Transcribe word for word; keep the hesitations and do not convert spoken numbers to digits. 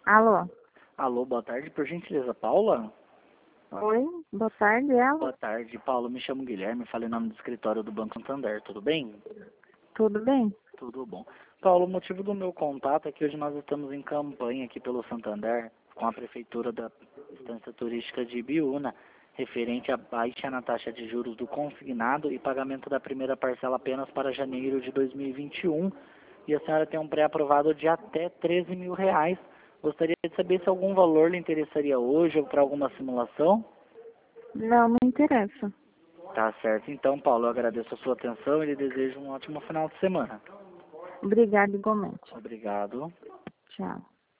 Alô? Alô, boa tarde, por gentileza, Paula? Oi, boa tarde, ela? Boa tarde, Paula, me chamo Guilherme, falei em nome do escritório do Banco Santander, tudo bem? Tudo bem? Tudo bom. Paulo, o motivo do meu contato é que hoje nós estamos em campanha aqui pelo Santander com a Prefeitura da Estância Turística de Ibiúna, referente à baixa na taxa de juros do consignado e pagamento da primeira parcela apenas para janeiro de dois mil e vinte e um. E a senhora tem um pré-aprovado de até treze mil reais. Gostaria de saber se algum valor lhe interessaria hoje ou para alguma simulação? Não, não interessa. Tá certo. Então, Paulo, eu agradeço a sua atenção e lhe desejo um ótimo final de semana. Obrigada igualmente. Obrigado. Tchau.